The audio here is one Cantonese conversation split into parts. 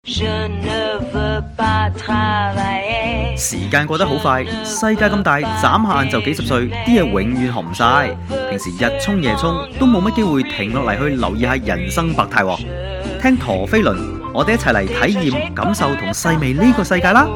時間過得好快，世界咁大，眨下眼就幾十歲，啲嘢永遠學唔晒。平時日衝夜衝，都冇乜機會停落嚟去留意下人生百態。聽陀飛輪，我哋一齊嚟體驗、感受同細味呢個世界啦！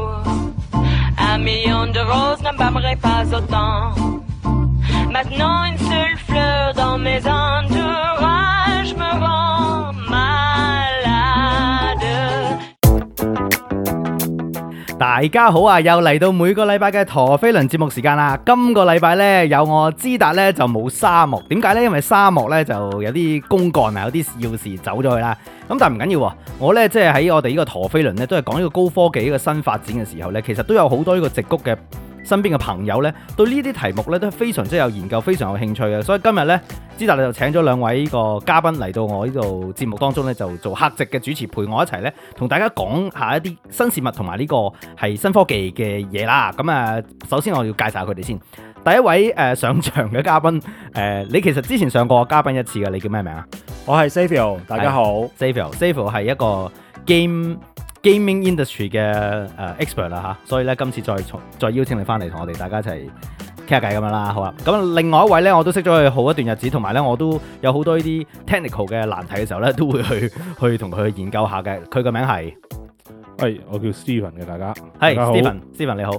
大家好啊！又嚟到每個禮拜嘅陀飛輪節目時間啦。今個禮拜呢，有我知達呢就冇沙漠，點解呢？因為沙漠呢就有啲公幹啊，有啲要事走咗去啦。咁但係唔緊要，我呢即係喺我哋呢個陀飛輪呢，都係講呢個高科技呢個新發展嘅時候呢，其實都有好多呢個矽谷嘅身邊嘅朋友呢，對呢啲題目呢都非常之有研究，非常有興趣嘅。所以今日呢，知達就請咗兩位呢個嘉賓嚟到我呢度節目當中呢，就做客席嘅主持，陪我一齊呢，同大家講下一啲新事物同埋呢個係新科技嘅嘢啦。咁啊，首先我要介紹下佢哋先。第一位上場嘅嘉賓，你其實之前上過嘉賓一次嘅，你叫咩名啊？ 我係 Xavier， 大家好。 Xavier 係一個 gaming industry 嘅expert 啦嚇，所以咧今次再邀請你翻嚟同我哋大家一齊傾下偈咁樣啦，好啊。咁另外一位咧，我都識咗佢好一段日子，同埋咧我都有好多呢啲 technical 嘅難題嘅時候咧，都會去同佢研究下嘅。佢個名係， 我叫 Steven 嘅，大家。 係 Steven 你好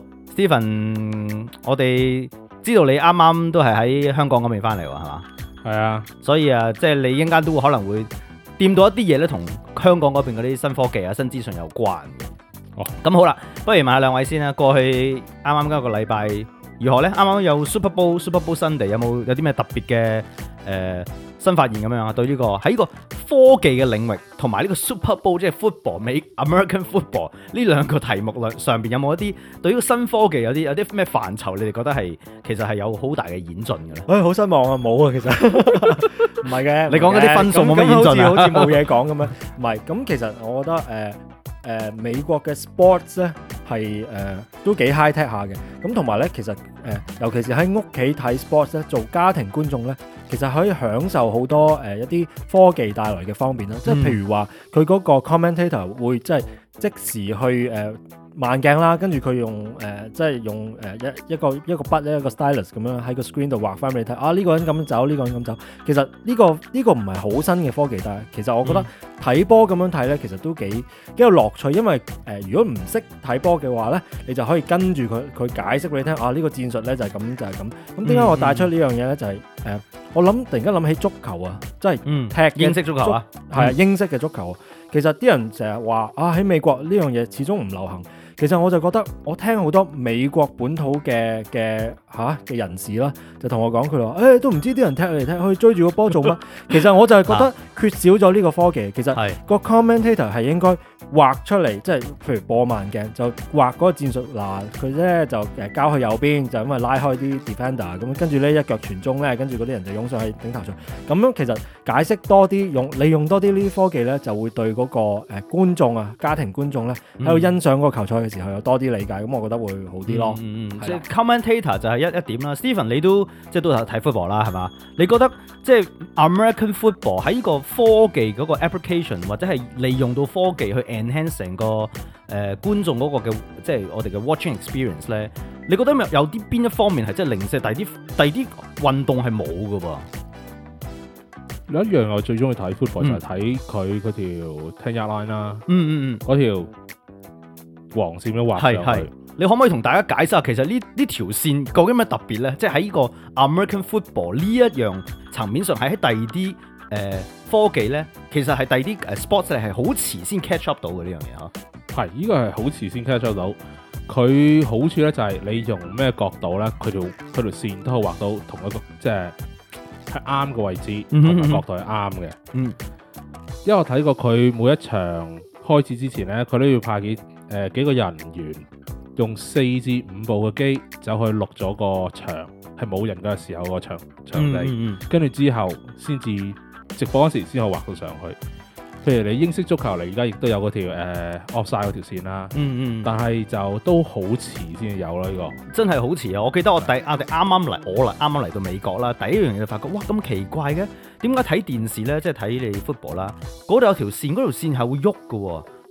Steven， 我哋知道你啱啱都係喺香港嗰邊翻嚟喎，係嘛？ 係啊， 所以即係你一陣間都可能會掂到一啲嘢咧，同香港嗰邊嗰啲新科技啊、新資訊有關嘅。咁好啦，不如問下兩位先啦。過去啱啱一個禮拜如何呢？啱啱有 Super Bowl Sunday， 有啲咩特別嘅新發現咁樣啊？對呢個喺呢個科技嘅領域，同埋呢個 Super Bowl 即係 football 美 American football 呢兩個題目上邊有冇一啲對呢個新科技有啲咩範疇？你哋覺得其實係有好大嘅演進嘅咧？ 好失望啊！冇啊，其實唔係嘅。 你講嗰啲分數冇乜演進啊？ 好似冇嘢講咁樣。唔係，咁其實我覺得美國嘅 sports 咧係都幾 high tech 下嘅。咁同埋咧，其實尤其是喺屋企睇 sports 咧，做家庭觀眾咧，其實可以享受好多一啲科技帶來嘅方便啦。即係譬如話，佢嗰個 commentator 會即時去慢鏡啦，跟住佢用用一個筆咧，一個 stylus 咁樣喺個 screen 度畫翻俾你睇。啊，呢個人咁走，呢個人咁走。其實呢個唔係好新嘅科技，但係其實我覺得睇波咁樣睇咧，其實都幾有樂趣。因為如果唔識睇波嘅話咧，你就可以跟住佢解釋俾你聽。啊，呢個戰術咧就係咁就係咁。咁點解我帶出呢樣嘢咧？就係我突然間諗起足球啊，即係踢英式足球啊， 係啊，英式嘅足球。其實啲人成日話喺美國呢樣嘢始終唔流行。其實我就覺得，我聽好多美國本土嘅人士啦，就同我講佢話，都唔知啲人踢嚟踢去追住個波做乜。其實我就係覺得缺少咗呢個科技。其實個 commentator 係應該畫出嚟，即係譬如播慢鏡就畫嗰個戰術。嗱，佢咧就交去右邊，就因為拉開啲 defender 咁，跟住咧一腳傳中咧，跟住嗰啲人就湧上去頂頭上。咁樣其實解釋多啲，利用多啲呢啲科技咧，就會對嗰個觀眾啊、家庭觀眾咧喺度欣賞嗰個球賽嘅時候有多啲理解，咁我覺得會好啲咯。 即係 commentator 就係一點啦。Steven 你都即係都睇 football 啦，係嘛？你覺得即係 American football 喺呢個科技嗰個 application 或者係利用到科技去 enhance 成個觀眾嗰個嘅即係我哋嘅 watching experience 咧？你覺得有啲邊一方面係即係零舍，第啲運動係冇㗎喎？ 有一樣我最中意睇 football 就係睇佢嗰條 10 yard line 啦，嗰條黃線都畫上去。 你可唔可以同大家解釋下，其實呢條線究竟有咩特別咧？即係喺呢個 American football 呢一樣層面上，係喺第二啲科技咧，其實係第二啲sports 係好遲先 catch up 到嘅呢樣嘢嗬。 係，呢個係好遲先 catch up 到。佢好處咧就係你用咩角度咧，佢條線都可以畫到同一個即係啱嘅位置同埋角度係啱嘅。因為我睇過佢每一場開始之前咧，佢都要派幾個人員用4至5部嘅機走去錄咗個場，係冇人嘅時候個場地，跟住之後先至直播嗰時先可以畫到上去。譬如你英式足球，你而家亦都有嗰條offside 嗰條線啦，但係就都好遲先至有啦。呢個真係好遲啊！我記得我哋啱啱嚟到美國啦，第一樣嘢就發覺哇咁奇怪嘅，點解睇電視咧，即係睇你 football 啦，嗰度有條線，嗰條線係會喐嘅喎。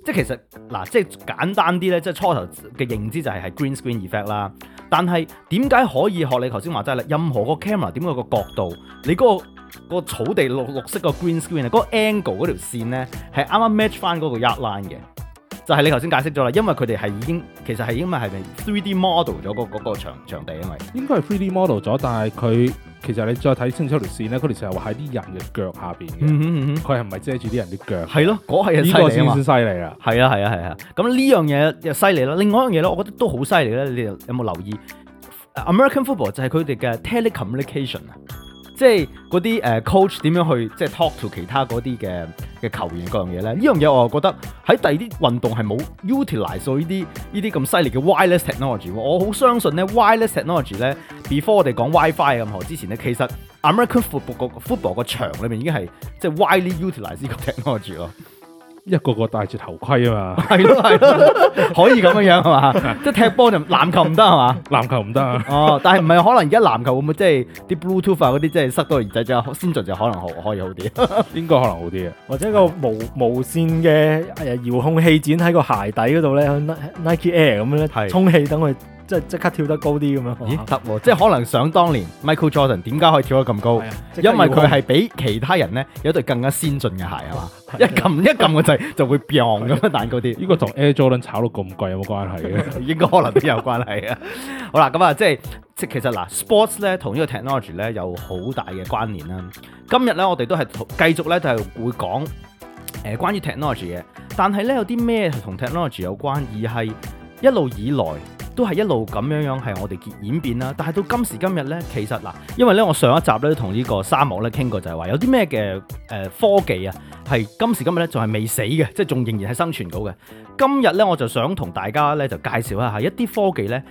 即係其實嗱，即係簡單啲咧，即係初頭嘅認知就係 green screen effect 啦。但係點解可以學你頭先話齋咧？任何個 camera 點解個角度，你嗰個草地綠色個 green screen 啊，嗰個 angle 嗰條線咧係啱啱 match 翻嗰個 yard line 嘅。就係你頭先解釋咗啦，因為佢哋係已經其實係因為係咪 3D model 咗嗰個場地，因為應該係 3D model 咗，但係佢其實你再睇清楚條線咧，嗰條線係話喺啲人嘅腳下邊嘅，佢係唔係遮住啲人啲腳？ 係咯，嗰係呢個先犀利啦。 係啊，咁呢樣嘢又犀利啦。另外一樣嘢咧，我覺得都好犀利咧。你有冇留意 American football 就係佢哋嘅 telecommunication 啊？即係嗰啲coach 點樣去即係 talk to 其他嗰啲嘅球員嗰樣嘢咧？呢樣嘢我覺得喺第二啲運動係冇 utilize 到呢啲咁犀利嘅 wireless technology。我好相信咧 wireless technology 咧 before 我哋講 WiFi 任何之前咧，其實 American football 個場裏面已經係即係 widely utilize 呢個 technology 咯。 一個個戴住頭盔啊嘛， 係咯，可以咁樣係嘛？即係踢波就籃球唔得係嘛？ 籃球唔得啊！ 哦，但係唔係可能而家籃球會唔會即係啲 Bluetooth 啊嗰啲即係塞到耳仔就先進就可能可以好啲？ 應該可能好啲嘅， 或者個無線嘅遙控器剪喺個鞋底嗰度咧 ，Nike Air 咁樣咧，充氣等佢即刻跳得高啲咁樣。 咦，得喎！即係可能想當年 Michael Jordan 點解可以跳得咁高？因為佢係比其他人咧有對更加先進嘅鞋係嘛？一撳個掣就會變咁樣彈高啲。 呢個同 Air Jordan 炒到咁貴有冇關係嘅？ 應該可能都有關係啊！好啦，咁啊，即係其實嗱 ，sports 咧同呢個 technology 咧有好大嘅關聯啦。今日咧我哋都係繼續咧就係會講關於 technology 嘅，但係咧有啲咩係同 technology 有關，而係一路以來都係一路咁樣係我哋演變啦。但係到今時今日咧，其實嗱，因為咧我上一集咧都同呢個沙漠咧傾過，就係話有啲咩嘅科技啊，係今時今日咧仲係未死嘅，即係仲仍然係生存到嘅。今日咧我就想同大家咧就介紹一下一啲科技咧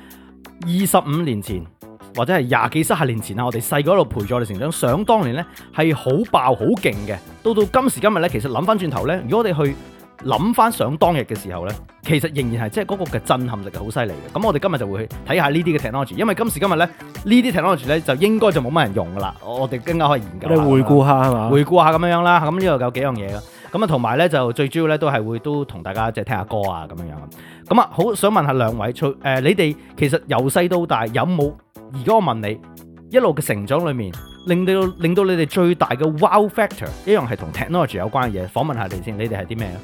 ，25年前或者係20幾30年前啊，我哋細個喺度陪住我哋成長，想當年咧係好爆好勁嘅。到今時今日咧，其實諗翻轉頭咧，如果我哋去諗翻想當日嘅時候咧，其實仍然係即係嗰個嘅震撼力係好犀利嘅。咁我哋今日就會去睇下呢啲嘅 technology， 因為今時今日咧呢啲 technology 咧就應該就冇乜人用噶啦。我哋更加可以研究下。 你回顧下係嘛？ 回顧下咁樣啦。咁呢度有幾樣嘢噶。咁啊同埋咧就最主要咧都係都同大家即係聽下歌啊咁樣。咁啊好想問下兩位，你哋其實由細到大有冇？而家我問你，一路嘅成長裏面，令到你哋最大嘅 wow factor 一樣係同 technology 有關嘅嘢，訪問下你先，你哋係啲咩啊？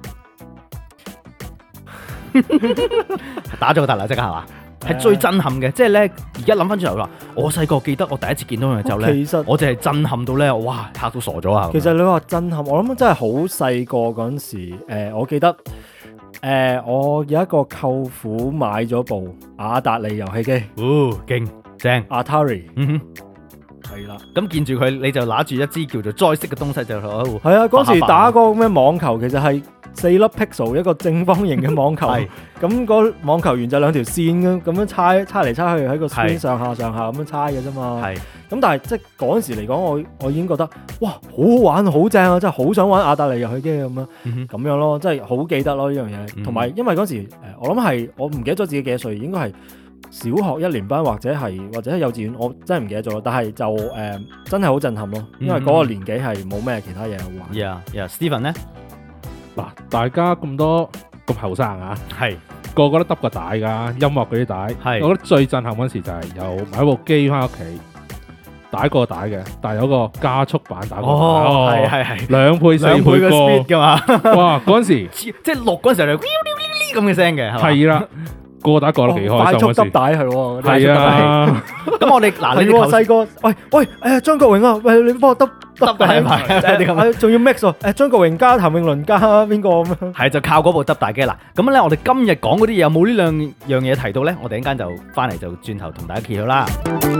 打咗個突啦，即刻係嘛？係最震撼嘅，即係咧，而家諗翻轉頭話，我細個記得我第一次見到佢之後咧， 其實我就係震撼到咧，哇嚇到傻咗啊！ 其實你話震撼，我諗真係好細個嗰陣時，我記得我有一個舅父買咗部雅達利遊戲機， 勁正 Atari， 係啦，咁見住佢你就拿住一支叫做 joystick嘅東西就係啊，嗰時打個咩網球其實係4粒 pixel 一個正方形嘅網球，咁個網球員就兩條線咁樣猜嚟猜去喺個 screen 上下咁樣猜嘅啫嘛。咁但係即係嗰陣時嚟講，我已經覺得哇好好玩好正啊！真係好想玩雅達利遊戲機咁樣咯，真係好記得咯呢樣嘢。同埋因為嗰時我諗係我唔記得咗自己幾多歲，應該係小學1年班或者係幼稚園，我真係唔記得咗。但係就真係好震撼咯，因為嗰個年紀係冇咩其他嘢好玩。 Steven 咧？ 嗱，大家咁咁後生啊，個個都揼個帶㗎，音樂嗰啲帶。我覺得最震撼嗰時就係有買部機翻屋企，打個帶嘅，但係有個加速版打過。係2倍4倍個 speed 㗎嘛。 哇！嗰陣時即係錄嗰陣時就咁嘅聲嘅， 係啦。個打過得幾開心嗰時， 快速揼帶係喎， 係啊！ 咁我哋嗱，你細個，喂，張國榮啊，喂，你幫我揼帶埋，仲要 mix 喎，張國榮加譚詠麟加邊個咁樣？ 係就靠嗰部揼帶機啦。咁咧，我哋今日講嗰啲嘢有冇呢兩樣嘢提到咧？我哋一陣間就翻嚟就轉頭同大家揭曉啦。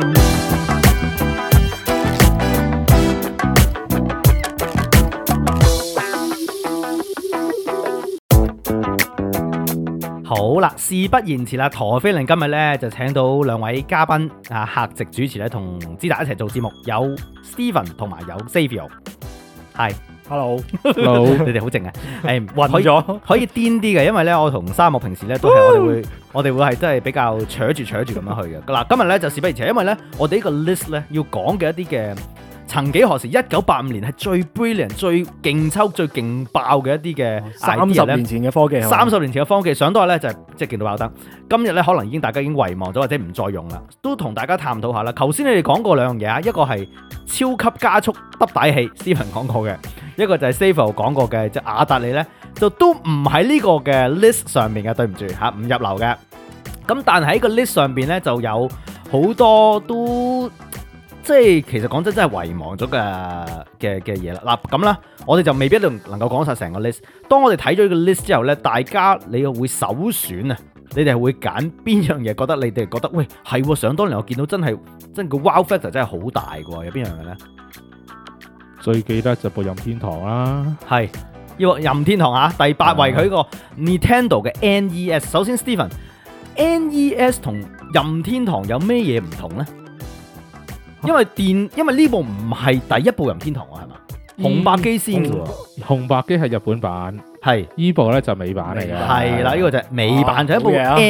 好啦，事不宜遲啦，陀飛輪今日咧就請到兩位嘉賓啊，客席主持咧同知達一齊做節目，有 Steven 同埋有 Xavier。係 ，Hello， 你哋好靜啊！暈咗可以癲啲嘅，因為咧我同沙漠平時咧都係我哋會係真係比較扯住咁樣去嘅。嗱，今日咧就事不宜遲，因為咧我哋呢個 list 咧要講嘅一啲嘅曾幾何時1985年係最 brilliant、最勁抽、最勁爆嘅一啲嘅 idea 30年前嘅科技 ，30年前嘅科技上到去咧就係即係勁到爆燈。今日咧可能已經大家已經遺忘咗或者唔再用啦，都同大家探討下啦。頭先你哋講過兩樣嘢啊，一個係超級加速揼帶器 ，Steven 講過嘅，一個就係 Saver 講過嘅，即係雅達利咧就都唔喺呢個嘅 list 上面嘅，對唔住嚇，唔入流嘅。咁但係喺個 list 上邊咧就有好多都即係其實講真係遺忘咗嘅嘢啦。嗱咁啦，我哋就未必能夠講晒成個 list。當我哋睇咗呢個 list 之後咧，大家你又會首選啊？你哋係會揀邊樣嘢？覺得你哋覺得喂係喎，想當年我見到真個 wow factor 真係好大嘅喎，有邊樣嘅咧？ 最記得就部任天堂啦， 係呢個任天堂啊，第8位佢個 Nintendo 嘅 NES。首先 Steven，NES 同任天堂有咩嘢唔同咧？因為呢部唔係第一部任天堂啊，係嘛？紅白機先嘅喎， 紅白機係日本版， 係依部咧就美版嚟嘅， 係啦，呢個就係美版，就係一部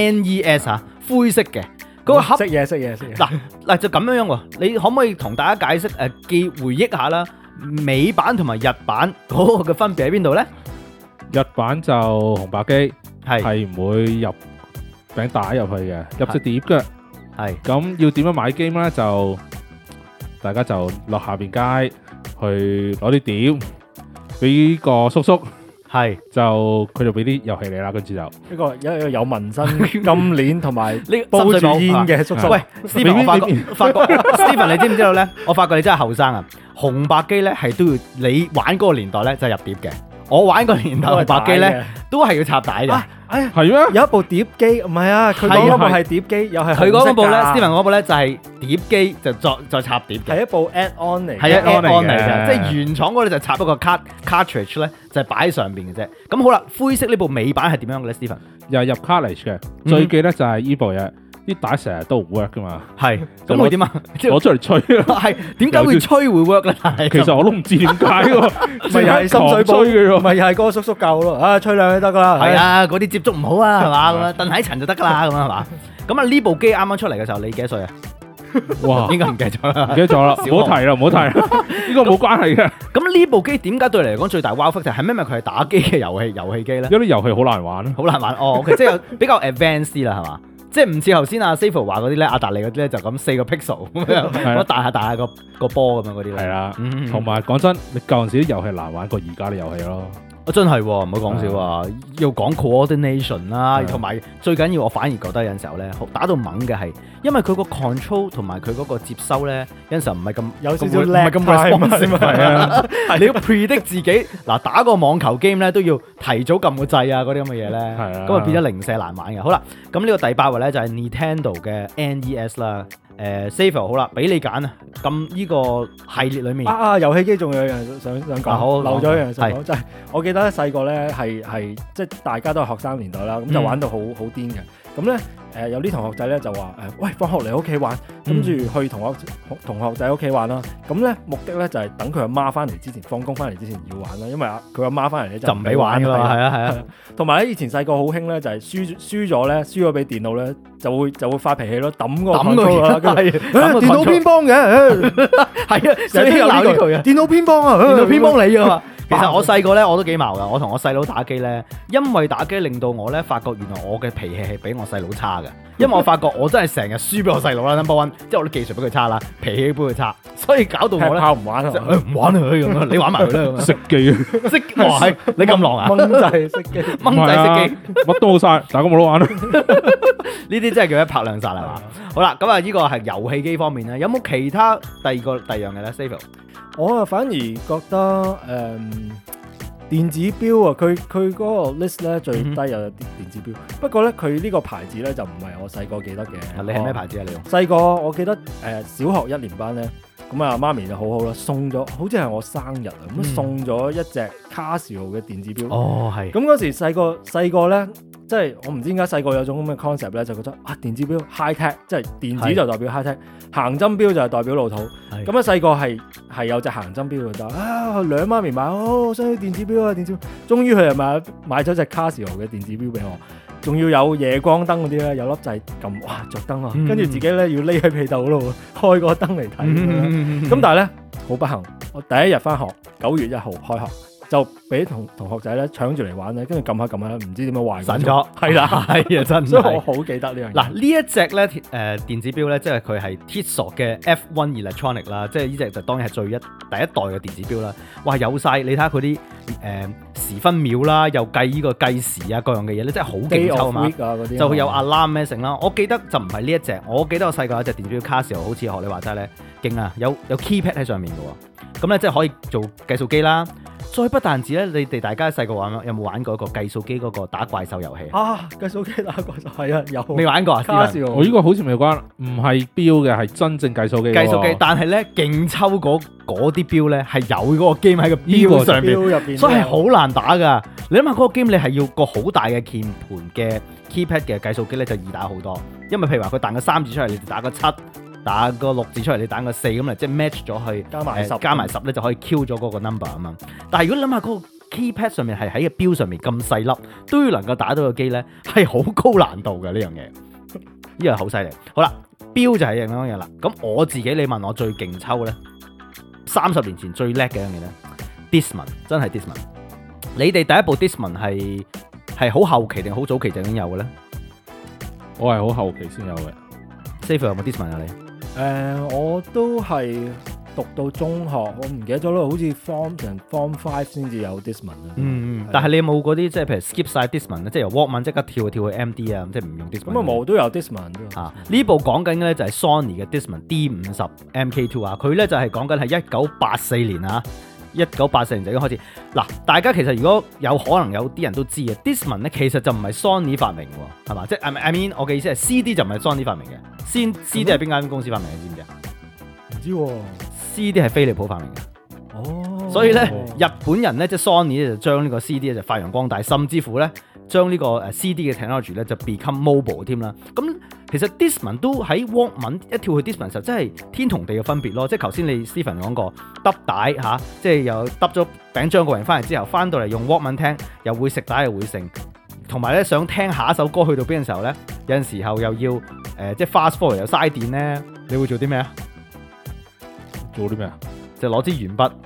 NES 啊，灰色嘅嗰個盒。 識嘢。 嗱就咁樣喎，你可唔可以同大家解釋回憶下啦？美版同埋日版嗰個嘅分別喺邊度咧？ 日版就紅白機係唔會入餅帶入去嘅，入隻碟嘅。 係咁要點樣買 game 咧？就大家就落下邊街去攞啲碟，俾個叔叔， 係就佢就俾啲遊戲你啦，跟住就一個有紋身、金鏈同埋呢煲住煙嘅叔叔。 喂 ，Steven， 我發覺 Steven， 你知唔知道咧？我發覺你真係後生啊！紅白機咧係都要你玩嗰個年代咧就係入碟嘅，我玩個年代紅白機咧都係要插帶嘅。 係咩？ 有一部碟機，唔係啊，佢嗰部係碟機，又係佢嗰部咧 Steven 嗰部咧就係碟機就再插碟嘅， 係一部 add-on 嚟， 係 add-on 嚟嘅， 嘅即係原廠嗰度就插一個 cartridge 咧，就係擺喺上邊嘅啫。咁好啦，灰色呢部美版係點樣嘅咧 Steven？ 又係入 cartridge 嘅，最記得就係依部嘢，啲帶成日都唔 work 噶嘛。 係咁會點啊？ 攞出嚟吹咯。 係點解會吹會 work 咧？ 其實我都唔知點解喎， 咪又係深水吹嘅喎， 咪又係嗰個叔叔教咯，吹兩就得噶啦。 係啊，嗰啲接觸唔好啊，係嘛咁啊，蹬喺塵就得噶啦，咁啊係嘛。咁啊呢部機啱啱出嚟嘅時候，你幾多歲啊？ 哇， 應該唔記得咗啦， 唔記得咗啦，唔好提啦，唔好提啦，呢個冇關係嘅。 咁呢部機點解對你嚟講最大 wow factor 係咩？咪佢係打機嘅遊戲機咧？ 有啲遊戲好難玩， 好難玩哦。OK， 即係比較 advanced 啲啦，係嘛？即係唔似頭先阿 Safer 話嗰啲咧，阿達利嗰啲咧就咁4個 pixel 咁樣，我彈下個波咁樣嗰啲咧。 係啦，同埋講真，你舊陣時啲遊戲難玩過而家啲遊戲咯。 真係唔好講笑啊！要講 coordination 啦，同埋最緊要我反而覺得有陣時候咧，打到猛嘅係，因為佢個 control 同埋佢嗰個接收咧，有陣時候唔係咁有少少唔係咁 responsive 係啊， 係你要 predict 自己嗱打個網球 game 咧都要提早撳個掣啊嗰啲咁嘅嘢咧，咁啊變咗零舍難玩嘅。好啦，咁呢個第8位咧就係 Nintendo 嘅 NES 啦。Saver 好啦，俾你揀啊！咁呢個系列裏面遊戲機仲有樣想講， 好漏咗一樣想講，就係我記得細個咧係即係大家都係學生年代啦，咁就玩到好癲嘅。咁咧有啲同學仔咧就話喂，放學嚟屋企玩，跟住去同學仔屋企玩啦。咁咧目的咧就係等佢阿媽翻嚟之前，放工翻嚟之前要玩啦，因為佢阿媽翻嚟咧就唔俾玩㗎啦。係啊。同埋咧以前細個好興咧，就係輸咗俾電腦咧，就會發脾氣咯，抌個電腦偏幫嘅，係啊，成日都鬧呢句啊，電腦偏幫啊，電腦偏幫你啊嘛。 其實我細個咧我都幾矛噶，我同我細佬打機咧，因為打機令到我咧發覺原來我嘅脾氣係比我細佬差嘅，因為我發覺我真係成日輸俾我細佬啦 ，number one， 即係我啲技術比佢差啦，脾氣比佢差，所以搞到我咧唔玩啊， 唔玩啊咁啊，你玩埋佢啦咁啊， 熄機啊， 哇係你咁狼啊， 掹掣熄機， 掹掣熄機， 乜都好晒，大家冇得玩啦， 呢啲真係叫一拍兩殺係嘛？好啦，咁啊呢個係遊戲機方面咧，有冇其他第二樣嘅咧 ？Saver？ 我啊反而覺得電子錶啊，佢嗰個 list 咧最低有啲電子錶，不過咧佢呢個牌子咧就唔係我細個記得嘅。 你係咩牌子啊？你用細個我記得小學1年班咧，咁啊媽咪就好啦，送咗好似係我生日啊，咁送咗一隻 Casio 嘅電子錶。 哦，係。 咁嗰時細個咧，即係我唔知點解細個有種咁嘅 concept 咧，就覺得電子錶 high tech，即係電子就代表 high tech，行針錶就係代表老土。咁啊細個係有隻行針錶嘅，但兩媽咪買，想要電子錶啊，電子錶，終於佢又買咗隻 Casio 嘅電子錶俾我，仲要有夜光燈嗰啲咧，有粒掣撳，哇着燈啊，跟住自己咧要匿喺被竇嗰度開個燈嚟睇。咁但係咧好好不幸，我第一日翻學9月1號開學，就俾同學仔咧搶住嚟玩咧，跟住撳下撳下，唔知點樣壞散咗， 係啦， 係啊，真所以我係。 好記得呢樣嘢。 嗱呢一隻咧電子錶咧，即係佢係 Tissot 嘅 F1 Electronic 啦，即係呢隻就當然係第一代嘅電子錶啦。哇，有晒你睇下佢啲時分秒啦，又計呢個計時啊各樣嘅嘢咧，真係好勁抽啊嘛！就會有 alarm 咩成啦。我記得就唔係呢一隻，我記得我細個有隻電子錶卡時候，好似學你話齋咧，勁啊，有 keypad 喺上面嘅喎。咁咧即係可以做計數機啦。再不但止咧，你哋大家細個有冇玩過一個計數機嗰個打怪獸遊戲啊？計數機打怪獸係啊，有未玩過啊？ 卡士我呢個好似未關，唔係錶嘅，係真正計數機。 計數機，但係咧勁抽嗰啲錶咧係有嗰個 game 喺個錶上邊，所以係好難打㗎。你諗下嗰個 game 你係要個好大嘅鍵盤嘅 keypad 嘅計數機咧就易打好多，因為譬如話佢彈個3字出嚟，你就打個7。打個6字出嚟，你打個4咁嚟，即係 match 咗去加埋10咧，就可以 Q 咗嗰個 number 啊嘛。但係如果你諗下嗰個 keypad 上面係喺個錶上面咁細粒，都要能夠打到個機咧，係好高難度嘅呢樣嘢。呢樣好犀利。好啦，錶就係一樣嘢啦。咁我自己你問我最勁抽咧，30年前最叻嘅一樣嘢咧 Discman 真係 Discman。你哋第一部 Discman 係好後期定好早期就已經有嘅咧？ 我係好後期先有嘅。 Safer 有冇 Discman 啊你？ 我都係讀到中學，我唔記得咗咯，好似 Form 5先至有 Discman 啊。 但係你有冇嗰啲即係譬如 skip 晒 Discman 咧，即係由 Walkman 即刻跳去 MD 啊，即係唔用 Discman。 咁啊冇，都有 Discman 都。 呢部講緊嘅咧就係 Sony 嘅 Discman D50 MK2 啊，佢咧就係講緊係1984年啊。1984年就已經開始。嗱，大家其實如果有可能有啲人都知嘅 Discman 咧，其實就唔係 Sony 發明喎，係嘛？即係 I mean 我嘅意思係 CD 就唔係 Sony 發明嘅。CD 係邊間公司發明嘅？知唔知啊？ 唔知喎。 CD 係飛利浦發明嘅。哦。所以咧，日本人咧即係 Sony 咧就將呢個 CD 咧就發揚光大，甚至乎咧將呢個CD 嘅 technology 咧就 become mobile 添啦。咁其實 Discman 都喺 Walkman 一跳去 Discman 時候真係天同地嘅分別咯。即係頭先你 Stephen 講過揼帶嚇，即係又揼咗餅漿個人翻嚟之後，翻到嚟用 Walkman 聽，又會食帶又會剩，同埋咧想聽下一首歌去到邊嘅時候咧，有陣時候又要即係 fast forward 又嘥電咧，你會做啲咩啊？ 做啲咩啊？ 就攞支鉛筆。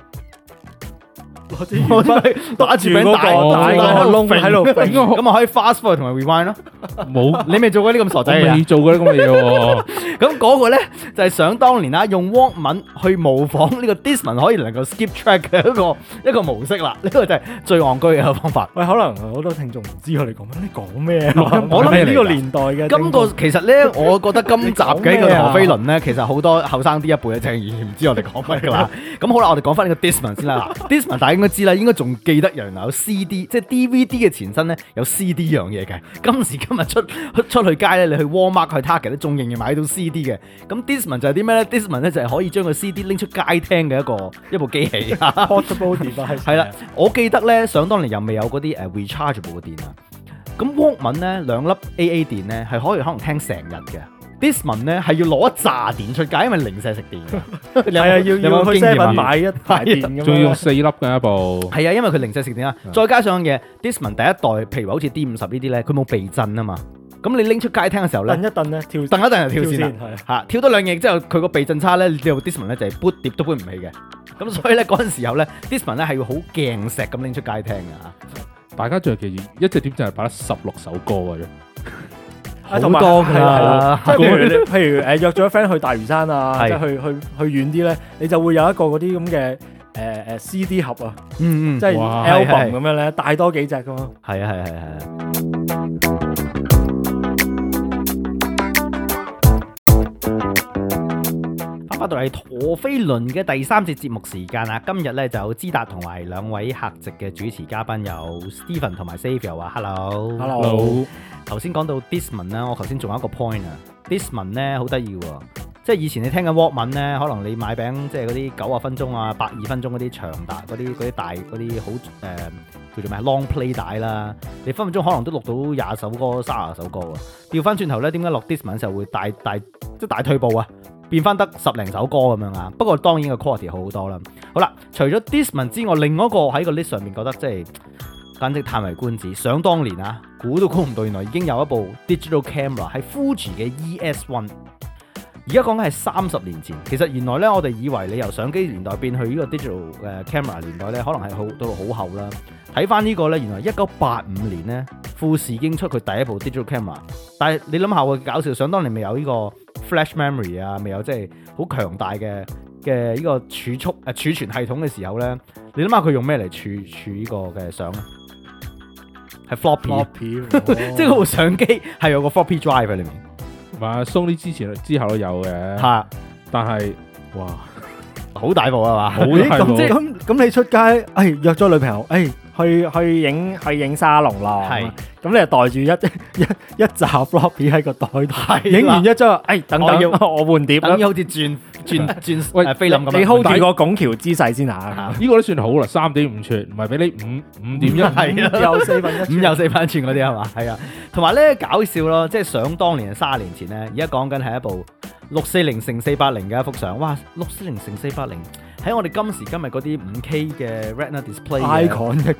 打住餅帶喺度揈， 咁啊可以 fast forward 同埋 rewind 咯。 冇， 你未做過啲咁傻仔嘅？ 未做過啲咁嘅嘢喎。 咁嗰個咧就係想當年啦，用 Walkman 去模仿呢個 Discman 可以能夠 skip track 嘅一個模式啦。呢個就係最戇居嘅方法。 喂，可能好多聽眾唔知我哋講咩，你講咩？我諗呢個年代嘅。 今個其實咧，我覺得今集嘅呢個陀飛輪咧，其實好多後生啲一輩嘅聽完全唔知我哋講乜㗎啦。咁好啦，我哋講翻呢個 Discman 先啦。Discman 大家應該知啦，應該仲記得原來有 CD， 即係 DVD 嘅前身咧有 CD 樣嘢嘅。今時今日出去街咧，你去 Walmart 去 Target 咧，仲仍然買到 CD 嘅。咁 Discman 就係啲咩咧 ？Discman 咧就係可以將個 CD 拎出街聽嘅一部機器。 Portable device 係啦，我記得咧，想當年又未有嗰啲rechargeable 嘅電啊。咁 Walkman 咧2粒 AA 電咧係可以可能聽成日嘅。Discman 咧係要攞一紮電出街，因為零舍食電嘅。 係啊，要去7-Eleven買一排電咁樣。 仲要用4粒嘅一部。 係啊，因為佢零舍食電啊。再加上嘢 Discman 第一代，譬如話好似 D50呢啲咧，佢冇避震啊嘛。咁你拎出街聽嘅時候咧， 蹬一蹬咧跳， 蹬一蹬就跳線啦。跳多兩嘢之後，佢個避震差咧，你部 Discman 咧就係 boot 碟都 boot 唔起嘅。咁所以咧嗰陣時候咧 Discman 咧係要好鏡石咁拎出街聽嘅。 大家仲記住一隻碟就係擺得16首歌嘅啫。 好多㗎啦， 即係譬如約咗 friend 去大嶼山啊，即係去遠啲咧，你就會有一個嗰啲咁嘅CD 盒啊，即係 album 咁樣咧，帶多幾隻㗎嘛。 係啊。翻到嚟陀飛輪嘅第3節節目時間啊！今日咧就知達同埋兩位客席嘅主持嘉賓有 Stephen 同埋 Xavier 啊 ，Hello。頭先講到 Discman 啦，我頭先仲有一個 point 啊 ，Discman 咧好得意喎，即係以前你聽緊 Walkman 咧，可能你買餅即係嗰啲90分鐘啊、120分鐘嗰啲長帶嗰啲大嗰啲好叫做咩 long play 帶啦，你分分鐘可能都錄到20首歌、30首歌啊！調翻轉頭咧，點解落 Discman 時候會大退步啊？變翻得10零首歌咁樣啊！不過當然個 quality 好好多啦。好啦，除咗 Discman 之外，另外一個喺個 list 上面覺得即係簡直歎為觀止。想當年啊，估都估唔到，原來已經有一部 digital camera 係 Fuji 嘅 ES1。 而家講緊係30年前，其實原來咧，我哋以為你由相機年代變去呢個 digital 嘅 camera 年代咧，可能係到好後啦。睇翻呢個咧，原來1985年咧，富士已經出佢第一部 digital camera。但係你諗下喎，搞笑，想當年未有呢個 flash memory 啊，未有即係好強大嘅呢個儲存系統嘅時候咧，你諗下佢用咩嚟儲呢個嘅相咧？係 floppy，即係嗰部相機係有個 floppy drive 喺裏面。 唔係，Sony 之後都有嘅， 係， 但係哇， 好大部啊嘛， 好大部。 咁你出街，約咗女朋友，去影沙龍咯， 係， 咁你就袋住一紮 floppy 喺個袋度，影完一張，等我換碟啦， 等於好似轉菲林咁， 你 hold 住個拱橋姿勢先嚇， 呢個都算好啦，3.5寸，唔係俾你5.1， 係啊， 有4分1寸， 有4分1寸嗰啲係嘛？係啊，同埋咧搞笑咯，即係想當年30年前咧，而家講緊係一部640x480嘅一幅相，哇，640x480喺我哋今時今日嗰啲5K 嘅 Retina display icon 一個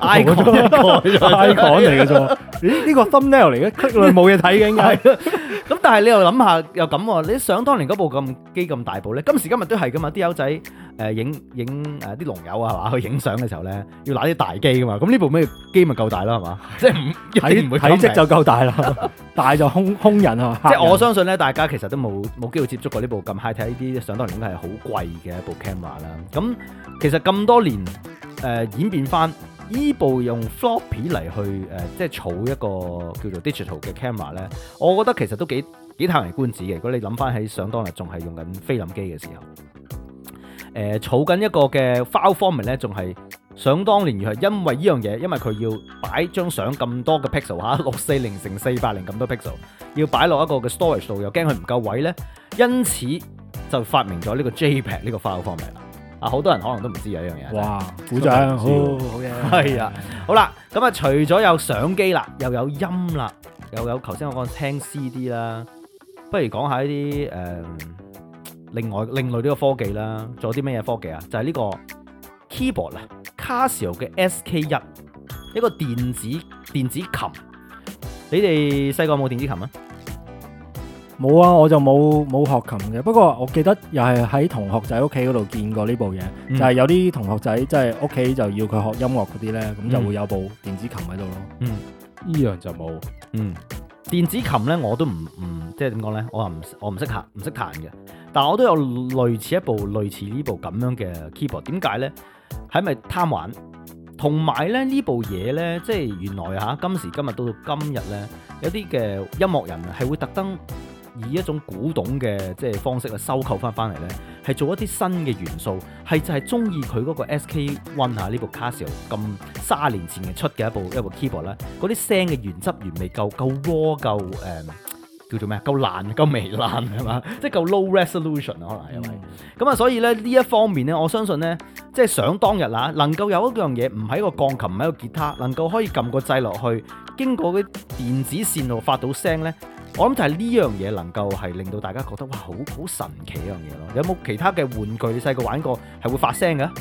icon 嚟嘅啫，咦？呢個 thumbnail 嚟嘅，click 落去冇嘢睇嘅應該。 咁但係你又諗下又咁喎，你想當年嗰部機咁大部咧，今時今日都係噶嘛？啲友仔影啲龍友啊係嘛，去影相嘅時候咧，要拿啲大機噶嘛。咁呢部咩機咪夠大啦係嘛？即係唔會體積就夠大啦，大就兇人啊！ 即係我相信咧，大家其實都冇機會接觸過呢部咁 high tech 呢啲，想當年應該係好貴嘅一部 camera 啦。咁其實咁多年演變翻。依部用 floppy 嚟去即係儲一個叫做 digital 嘅 camera 咧，我覺得其實都幾歎為觀止嘅。如果你諗翻起想當日仲係用緊菲林機嘅時候，儲緊一個嘅 file format 咧，仲係想當年而係因為呢樣嘢，因為佢要擺張相咁多嘅 pixel 嚇，640x480咁多 pixel，要擺落一個嘅 storage 度，又驚佢唔夠位咧，因此就發明咗呢個 JPEG 呢個 file format 啦。好多人可能都唔知有一樣嘢。 哇！鼓掌，好嘢。 係啊，好啦，咁啊，除咗有相機啦，又有音啦，又有頭先我講聽 CD 啦，不如講下呢啲另類呢個科技啦，仲有啲咩嘢科技啊？就係呢個 keyboard 啦，Casio 嘅 SK1，一個電子琴。你哋細個有冇電子琴啊？ 冇啊，我就冇學琴嘅。不過我記得又係喺同學仔屋企嗰度見過呢部嘢，就係有啲同學仔即係屋企就要佢學音樂嗰啲咧，咁就會有部電子琴喺度咯。 呢樣就冇。 電子琴咧我都唔即係點講咧？我唔識彈嘅，但係我都有類似呢部咁樣嘅 keyboard。點解咧？係咪貪玩？同埋咧呢部嘢咧，即係原來今時今日到今日咧，有啲嘅音樂人係會特登以一種古董嘅即係方式去收購翻嚟咧，係做一啲新嘅元素，係就係中意佢嗰個 SK1 呢部 Casio 咁30年前嘅出嘅一部 keyboard 咧，嗰啲聲嘅原汁原味夠 raw 夠叫做咩夠爛夠微爛係嘛，即係夠 low resolution 可能係因為咁啊，所以咧呢一方面咧，我相信咧即係想當日能夠有一樣嘢唔係一個鋼琴唔係一個吉他，能夠可以撳個掣落去，經過啲電子線路發到聲咧。我諗就係呢樣嘢能夠係令到大家覺得哇好神奇一樣嘢咯。有冇其他嘅玩具你細個玩過係會發聲嘅？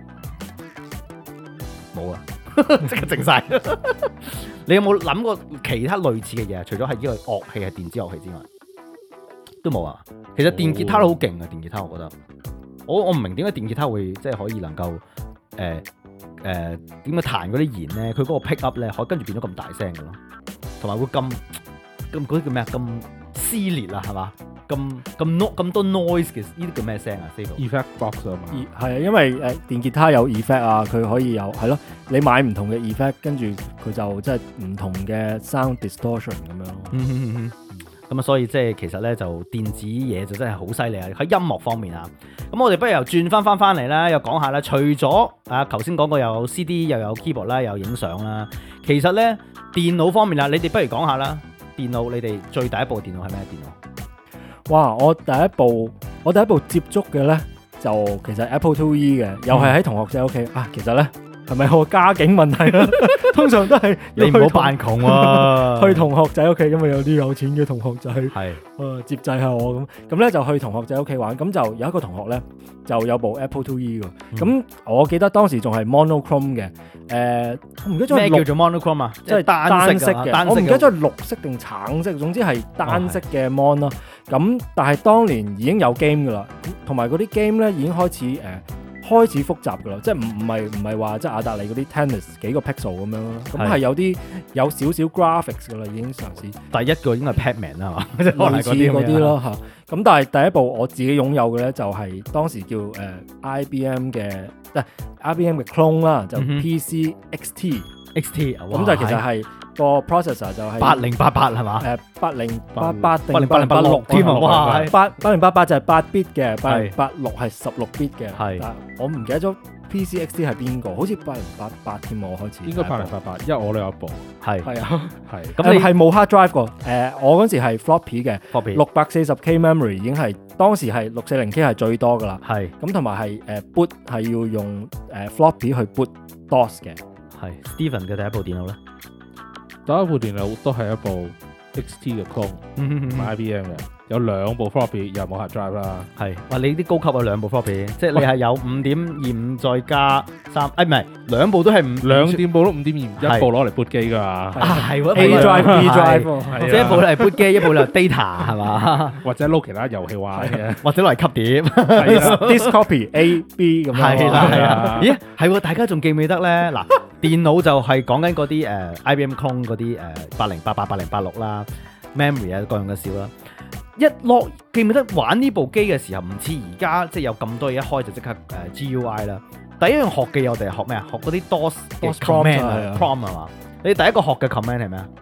冇啊，即刻靜晒。你有冇諗過其他類似嘅嘢？除咗係呢個樂器係電子樂器之外，都冇啊。其實電吉他都好勁啊！電吉他我覺得，我唔明點解電吉他會即係可以能夠點解彈嗰啲弦咧，佢嗰個 pick up 咧可以跟住變咗咁大聲嘅咯，同埋會咁嗰啲叫咩啊？咁撕裂啊，係嘛？咁多 noise 嘅呢啲叫咩聲啊 ？Effect box 啊嘛， 係啊，因為電吉他有 effect 啊，佢可以有係咯，你買唔同嘅 effect， 跟住佢就即係唔同嘅 sound distortion 咁樣咯。 咁啊，所以即係其實咧就電子嘢就真係好犀利啊！喺音樂方面啊，咁我哋不如又轉翻嚟啦，又講下啦。除咗頭先講過又有 CD 又有 keyboard 啦，又有影相啦，其實咧電腦方面啊，你哋不如講下啦。電腦你哋最第一部電腦係咩電腦？ 哇！我第一部接觸嘅咧就其實 Apple IIe 嘅，又係喺同學仔屋企啊。其實咧係咪我家境問題咧？通常都係你唔好扮窮喎， 去同學仔屋企，因為有啲有錢嘅同學仔係接濟下我咁咧就去同學仔屋企玩。咁就有一個同學咧就有部 Apple IIe 嘅。咁我記得當時仲係 monochrome 嘅。我唔記得咗咩叫做 monochrome 啊？ 即係單色嘅。我唔記得咗係綠色定橙色，總之係單色嘅 mon 咯。 咁但係當年已經有 game 噶啦，同埋嗰啲 game 咧已經開始複雜噶啦，即係唔係話即係亞達利嗰啲 tennis 幾個 pixel 咁樣咯，咁係有少少 graphics 噶啦，已經嘗試。 第一個應該係 Pac-Man 啦嘛， 類似嗰啲咯嚇。咁但係第一部我自己擁有嘅咧就係當時叫IBM 嘅 clone 啦，就 PC XT。咁就其實係個 processor 就係 8088係嘛 ？8088定8086 添啊！哇 ，8088就係8 bit 嘅，8086係16 bit 嘅。係，但我唔記得咗 PC XT 係邊個，好似8088添我開始。 應該8088，因為我都有一部。 係啊， 係。 咁你係冇 hard drive 個？我嗰時係 floppy 嘅，640K memory 已經係當時係640K 係最多噶啦。係。咁同埋係boot 係要用floppy 去 boot DOS 嘅。 係 Steven 嘅第一部電腦咧， 第一部電腦都係一部 XT 嘅 clone，買 IBM 嘅，有2部 floppy 又冇 hard drive 啦。係， 哇！你啲高級啊，2部 floppy，即係你係有5.25再加3，唔係2部都係 2部都5.25，一部攞嚟 boot 機㗎嘛。 係喎 ，A drive B drive， 即係一部嚟 boot 機，一部嚟 data 係嘛？ 或者撈其他遊戲玩嘅， 或者攞嚟吸碟。 Disk copy A B 咁樣。 係啦。咦？係喎，大家仲記唔記得咧？嗱。電腦就係講緊嗰啲IBM clone 嗰啲8088、8086啦 ，memory 啊各樣嘅少啦。一落記唔記得玩呢部機嘅時候，唔似而家即係有咁多嘢一開就即刻GUI 啦。第一樣學嘅我哋係學咩啊？學嗰啲 DOS 嘅 command prompt 係嘛？你第一個學嘅 command 係咩啊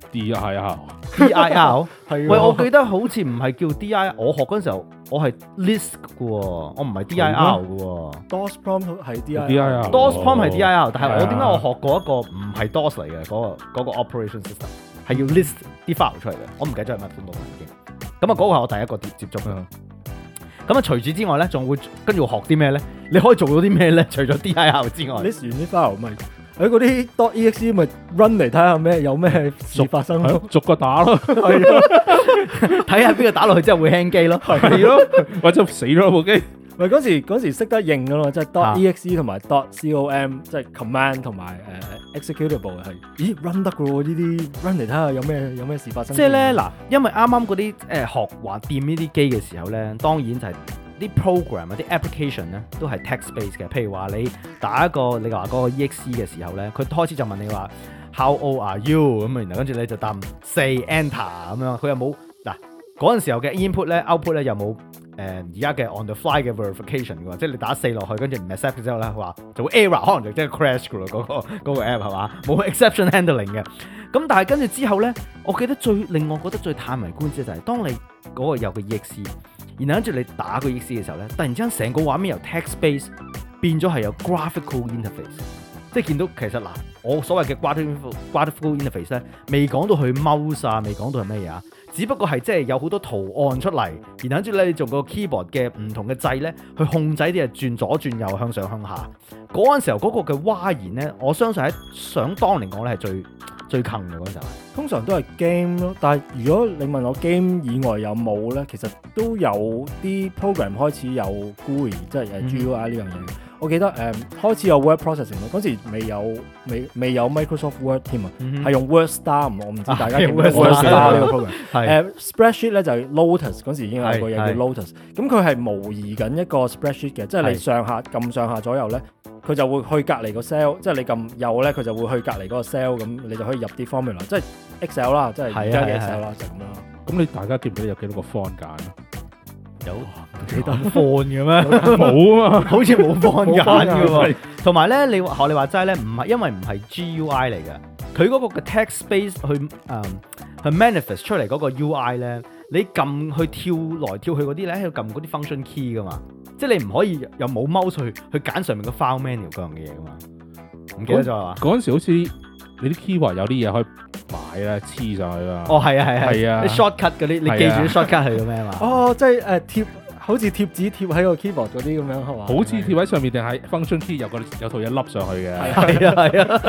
？dir 係。喂，我記得好似唔係叫 dir， 我學嗰陣時候我係 list 嘅喎，我唔係 dir 嘅喎。 DOS prompt 係 dir。 DOS prompt 係 dir， 但係我點解我學過一個唔係 DOS 嚟嘅嗰個 operation system 係要 list 啲 file 出嚟嘅？我唔記得咗係乜款度已經。咁啊，嗰個係我第一個接觸啦。咁啊，除此之外咧，仲會跟住學啲咩咧？你可以做到啲咩咧？除咗 dir 之外 ，list 完啲 file 咪。嗰啲 .exe 咪 run 嚟睇下咩有咩事發生咯， 逐個打咯， 睇下邊個打落去之後會 hang 機咯， 係咯，或者死咗部機。 喂，嗰時識得認噶咯，即係 .exe 同埋 .com， 即係 command 同埋executable 係，咦 run 得噶喎呢啲 run 嚟睇下有咩事發生。 即係咧嗱，因為啱啱嗰啲學話掂呢啲機嘅時候咧，當然就係。啲 program 啊，啲 application 咧都係 text base 嘅。譬如話你打一個你話嗰個 exe 嘅時候咧，佢開始就問你話 How old are you 咁啊，然後跟住你就答 say enter 咁樣。佢又冇嗱嗰陣時候嘅 input 咧 output 咧又冇而家嘅 on the fly 嘅 verification 嘅喎，即係你打4落去跟住唔 accept 之後咧，佢話就會 error， 可能就即係 crash 嘅咯嗰個 app 係嘛，冇 exception handling 嘅。咁但係跟住之後咧，我記得令我覺得最歎為觀之就係當你嗰個有個 exe。然後跟住你打個 exe 嘅時候咧，突然之間成個畫面由 text base 變咗係有 graphical interface， 即係見到其實嗱，我所謂嘅 graphical interface 咧，未講到去 mouse 啊，未講到係咩嘢啊，只不過係即係有好多圖案出嚟，然後跟住咧你做個 keyboard 嘅唔同嘅掣咧，去控制啲嘢轉左轉右向上向下。嗰陣時候嗰個嘅嘩然咧，我相信喺想當嚟講咧係最近嘅嗰陣時候。 通常都係 game 咯，但係如果你問我 game 以外有冇咧，其實都有啲 program 開始有 GUI， 即係GUI 呢樣嘢。我記得開始有 word processing 咯，嗰時未有 Microsoft Word 添啊，係用 WordStar， 我唔知大家記唔記得 WordStar 呢個 program。Spreadsheet 咧就係 Lotus， 嗰時已經有個嘢叫 Lotus， 咁佢係模擬緊一個 spreadsheet 嘅，即係你撳上下左右咧。佢就會去隔離個 cell， 即係你撳右咧，佢就會去隔離嗰個 cell， 咁你就可以入啲 formula， 即係 Excel 啦，即係而家嘅 Excel 啦，就咁啦。 咁你大家記唔記得有幾多個 font 揀？ 有幾多 font 嘅咩？ 冇啊嘛， 好似冇 font 揀嘅喎。同埋咧，你話齋咧，唔係因為唔係 GUI 嚟嘅，佢嗰個嘅 text space 去 manifest 出嚟嗰個 UI 咧，你撳去跳來跳去嗰啲咧，喺度撳嗰啲 function key 噶嘛。即係你唔可以又冇 mouse 去揀上面個 file menu 嗰樣嘅嘢噶嘛？唔記得咗係嘛？ 嗰陣時好似你啲 keyboard 有啲嘢可以買咧黐上去啊！ 哦，係啊！啲 shortcut 嗰啲，你記住啲 shortcut 係做咩嘛？ 哦，即係貼，好似貼紙貼喺個 keyboard 嗰啲咁樣係嘛？ 好似貼喺上面定係 function key 有套嘢笠上去嘅？ 係啊！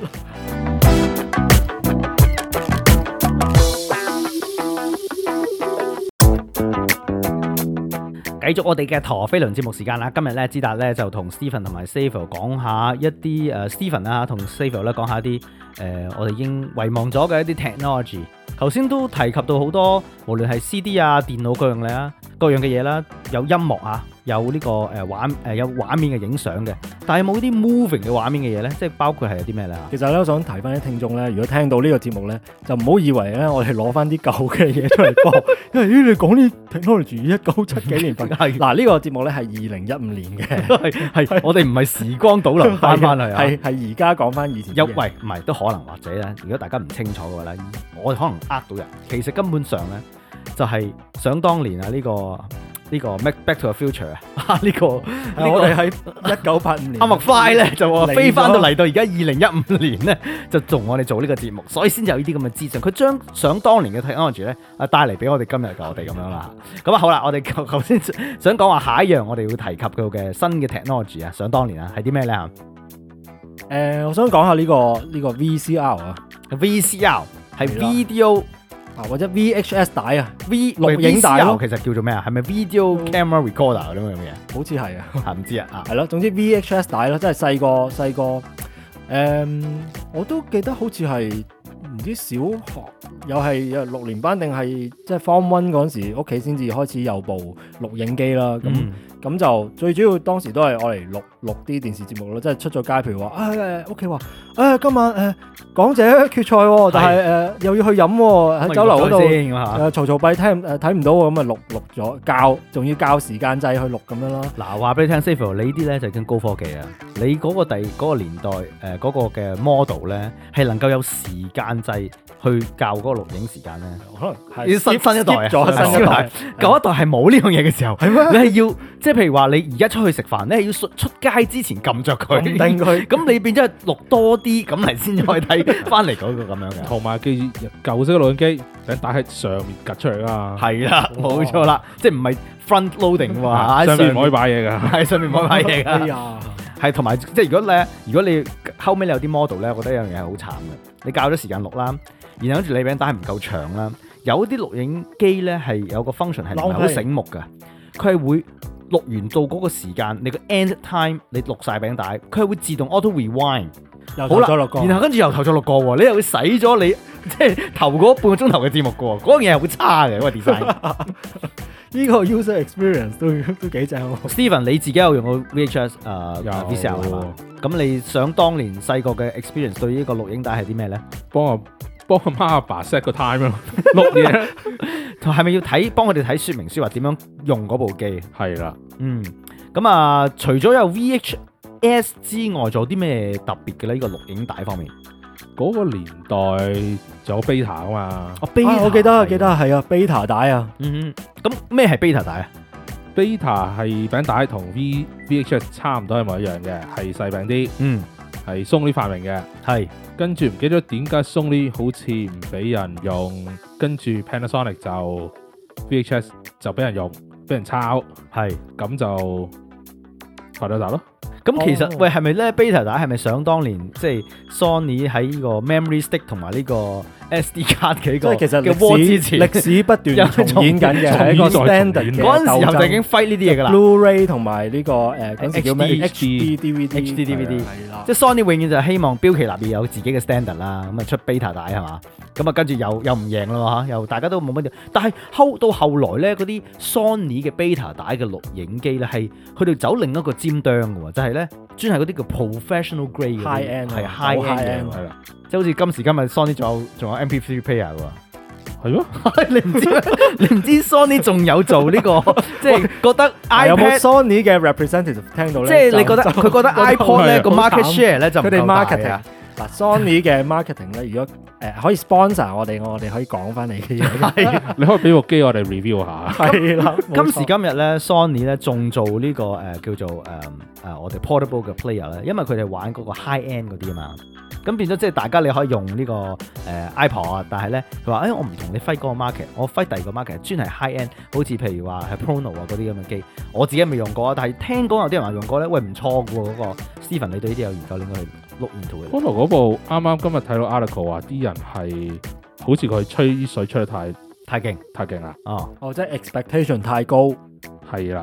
繼續我哋嘅陀飛輪節目時間啦，今日咧知達咧就同 Steven 同埋 Xavier 講下一啲Steven 啊同 Xavier 咧講下一啲我哋已經遺忘咗嘅一啲 technology。 頭先都提及到好多，無論係 CD 啊、電腦各樣嘅嘢啦，有音樂啊，有呢個有畫面嘅影相嘅，但係冇啲 moving 嘅畫面嘅嘢咧，即係包括係有啲咩咧？ 其實咧，我想提翻啲聽眾咧，如果聽到呢個節目咧，就唔好以為咧我哋攞翻啲舊嘅嘢出嚟播，因為你講啲 technology 1970幾年份。嗱呢個節目咧係2015年嘅， 係我哋唔係時光倒流翻去啊， 係而家講翻以前。 喂，唔係都可能或者咧，如果大家唔清楚嘅話咧，我哋可能呃到人，其實根本上咧就係想當年啊呢個 Back to the Future 啊呢個我哋喺1985年阿麥快咧就飛翻到嚟到而家2015年咧，就同我哋做呢個節目，所以先有呢啲咁嘅資訊。佢將想當年嘅 technology 咧帶嚟俾我哋今日嘅我哋咁樣啦。咁啊好啦，我哋頭先想講話下一樣我哋要提及佢嘅新嘅 technology 啊，想當年啊係啲咩咧？ 我想講下呢個 VCR 啊 ，VCR 係 video。 或者 VHS 帶啊錄影帶咯， 其實叫做咩啊？係咪 video camera recorder 嗰啲咁嘅嘢？ 好似係啊， 唔知啊， 係咯。總之 VHS 帶咯，即係細個，我都記得好似係唔知小學又係6年班定係即係 Form 1嗰陣時，屋企先至開始有部錄影機啦。咁就最主要當時都係我嚟錄啲電視節目咯，即係出咗街，譬如話屋企話今晚港姐決賽喎，但係又要去飲喎，喺酒樓嗰度嘈閉睇唔到喎，咁啊錄咗仲要校時間掣去錄咁樣咯。 嗱，話俾你聽 Safer 你呢啲咧就已經高科技啊！你嗰個年代嗰個嘅 model 咧係能夠有時間掣去校嗰個錄影時間咧， 可能係新一代新一代， 舊一代係冇呢樣嘢嘅時候， 係咩？ 你係要即係譬如話你而家出去食飯，你係要出街之前撳着佢， 定佢， 咁你變咗係錄多啲咁嚟先可以睇翻嚟嗰個咁樣嘅。 同埋記住舊式嘅錄影機，你打喺上面趌出嚟啊！ 係啦，冇錯啦，即係唔係 front loading 喎， 上面唔可以擺嘢㗎， 係上面唔可以擺嘢㗎。 哎呀， 係同埋即係如果你後尾你有啲 model 咧，我覺得有樣嘢係好慘嘅，你校咗時間錄啦，然後跟住你餅帶唔夠長啦，有啲錄影機咧係有個 function 係唔係好醒目㗎，佢係會錄完到嗰個時間，你個 end time 你錄晒餅帶，佢係會自動 auto rewind。 好啦， 然後跟住由頭再錄過喎，你又會洗咗你即係頭嗰半個鐘頭嘅節目嘅喎，嗰樣嘢係好差嘅嗰個 design。 呢個 user experience 都幾正。 Steven 你自己有用過 VHS VCR 係嘛？咁你想當年細個嘅 experience 對呢個錄影帶係啲咩咧？ 幫阿媽阿爸 set 個 time 咯，錄嘢。 係咪要幫佢哋睇說明書，話點樣用嗰部機？ 係啦， 咁啊，除咗有 VHS 之外，仲有啲咩特別嘅咧？呢個錄影帶方面， 嗰個年代仲有 beta 啊嘛。 我記得係啊 beta 帶啊。 咁咩係 beta 帶啊 ？beta 係餅帶同 VHS 差唔多一模一樣嘅，係細餅啲。係 Sony 發明嘅。係。跟住唔記得點解 Sony 好似唔俾人用，跟住 Panasonic 就 VHS 就俾人用，俾人抄。係。咁就發咗達咯。 咁其實喂，係咪咧 beta 帶係咪想當年即係 Sony 喺呢個 memory stick 同埋呢個 SD 卡嘅個嘅窩之前， 歷史不斷重演緊嘅，係一個 standard 嘅嗰陣時候就已經 fight 呢啲嘢㗎啦。 Blu-ray 同埋呢個嗰陣時叫咩 HD DVD，即係 Sony 永遠就係希望標奇立異有自己嘅 standard 啦，咁啊出 beta 帶係嘛？咁啊跟住又唔贏啦嚇，又大家都冇乜嘢。但係到後來咧，嗰啲 Sony 嘅 beta 帶嘅錄影機咧，係佢哋走另一個尖端嘅喎，就係咧專係嗰啲叫 professional grade 嘅 high end 係 high end 係啦，即係好似今時今日 Sony 仲有 MP3 player 喎。係咯，你唔知 Sony 仲有做呢個，即係覺得 iPad 有冇 Sony 嘅 representative 聽到咧？ 即係你覺得佢覺得 iPod 咧個 market share 咧就唔夠大啊？ 嗱 Sony 嘅 marketing 咧，如果可以 sponsor 我哋可以講翻你嘅嘢。 你可以俾部機我哋 review 下。 係啦， 今時今日咧 Sony 咧仲做呢個叫做我哋 portable 嘅 player 咧，因為佢哋玩嗰個 high end 嗰啲啊嘛。咁變咗即係大家你可以用呢個iPod 啊，但係咧佢話我唔同你揮嗰個 market， 我揮第二個 market 專係 high end， 好似譬如話係 Prono 啊嗰啲咁嘅機，我自己未用過啊，但係聽講有啲人話用過咧，喂唔錯嘅喎嗰個 Steven， 你對呢啲有研究，你應該去 look into 嘅。 Prono 嗰部啱啱今日睇到 article 話啲人係好似佢吹水吹得太勁啦。 哦， 即係 expectation 太高， 係啦。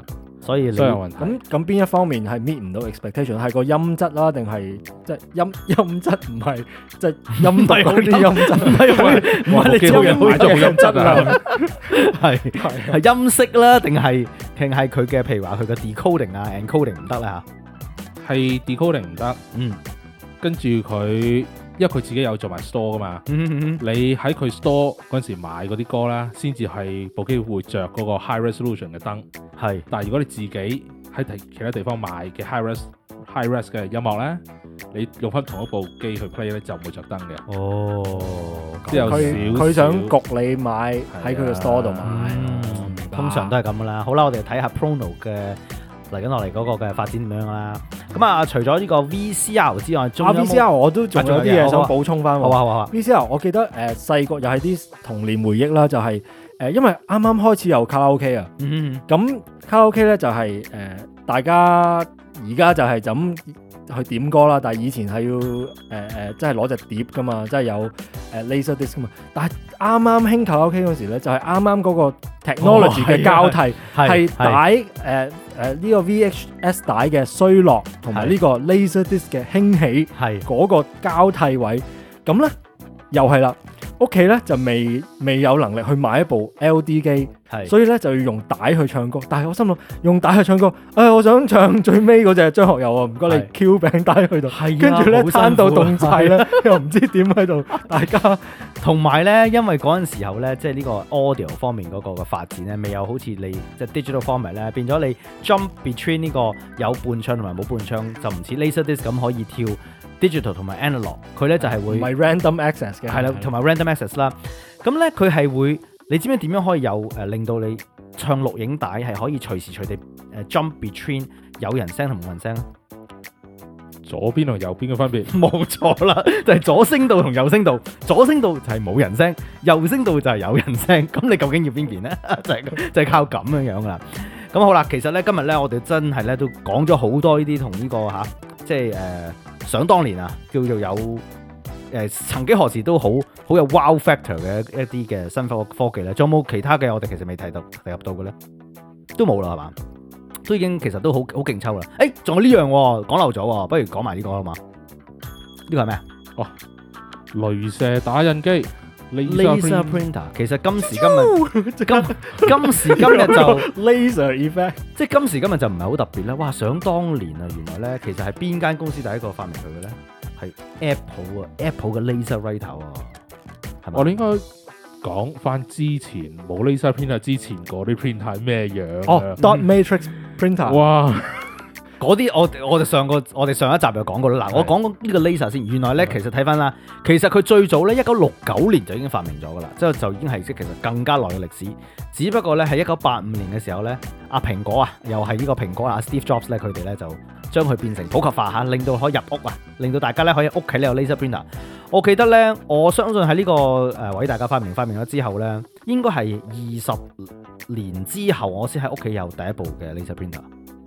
所以你所以有問題。 咁邊一方面係 meet 唔到 expectation？ 係個音質啦，定係即係音質唔係即係音讀嗰啲音質？唔係你叫人買咗個音質啊？ 係音色啦，定係佢嘅譬如話佢嘅 decoding 啊 encoding 唔得啦嚇？ 係 decoding 唔得，跟住佢。因為佢自己有做埋 store 噶嘛，你喺佢 store 嗰陣時買嗰啲歌啦，先至係部機會着嗰個 high resolution 嘅燈。 係，但係如果你自己喺其他地方買嘅 high res 嘅音樂咧，你用翻同一部機去 play 咧就唔會着燈嘅。 哦， 即係有少少佢想焗你買喺佢嘅 store 度買， 通常都係咁噶啦。好啦，我哋睇下 Prono 嘅嚟緊落嚟嗰個嘅發展點樣啦。咁啊，除咗呢個 VCR 之外，仲有 VCR 我都仲有啲嘢想補充翻。 好啊。 VCR 我記得細個又係啲童年回憶啦，就係因為啱啱開始有卡拉 OK 啊。咁卡拉 OK 咧就係大家而家就係咁去點歌啦，但係以前係要即係攞隻碟噶嘛，即係有laser disc 噶嘛。但係啱啱興卡拉 OK 嗰時咧，就係啱啱嗰個 technology 嘅交替，係帶呢個 VHS 帶嘅衰落，同埋呢個 laser disc 嘅興起，係嗰個交替位。咁咧又係啦，屋企咧就未有能力去買一部 LD 機，所以咧就要用帶去唱歌。但係我心諗用帶去唱歌，我想唱最尾嗰隻張學友啊，唔該你 Q 餅帶去度，跟住咧攤到凍晒咧，又唔知點喺度，大家同埋咧，因為嗰陣時候咧，即係呢個 audio 方面嗰個嘅發展咧，未有好似你即係 digital format 咧，變咗你 jump between 呢個有伴唱同埋冇伴唱，就唔似 laser disc 咁可以跳 digital 同埋 analog， 佢咧就係會唔係 random access 嘅， 係啦，同埋 random access 啦。咁咧佢係會，你知唔知點樣可以有令到你唱錄影帶係可以隨時隨地jump between 有人聲同冇人聲咧？ 左邊同右邊嘅分別， 冇錯啦，就係左聲道同右聲道，左聲道就係冇人聲，右聲道就係有人聲。咁你究竟要邊邊咧？就係靠咁樣樣噶啦。咁好啦，其實咧今日咧我哋真係咧都講咗好多呢啲同呢個即係想當年啊，叫做有曾幾何時都好有 wow factor 嘅一啲嘅新科技咧。仲有冇其他嘅我哋其實未提及到嘅咧？都冇啦，係嘛？都已經其實都好勁抽啦。仲有呢樣喎，講漏咗喎，不如講埋呢個啦嘛。呢個係咩啊？ 哦，鐳射打印機 laser printer。其實今時今日就 laser effect， 即係今時今日就唔係好特別啦。哇！想當年啊，原來咧其實係邊間公司第一個發明佢嘅咧？係 Apple 嘅 laser writer 啊。係咪？ 我哋應該講翻之前冇 laser printer 之前嗰啲 printer 係咩樣？ dot matrix printer。 哇！ 嗰啲我哋上一集就講過啦。嗱，我講呢個 laser 先。原來咧其實睇翻啦，其實佢最早咧1969年就已經發明咗噶啦，之後就已經係其實更加耐嘅歷史。只不過咧喺1985年嘅時候咧，蘋果啊，又係呢個蘋果啊 Steve Jobs 咧，佢哋咧就將佢變成普及化令到可以入屋啊，令到大家咧可以屋企咧有 laser printer。我記得咧，我相信喺呢個偉大嘅發明咗之後咧，應該係20年之後，我先喺屋企有第一部嘅 laser printer。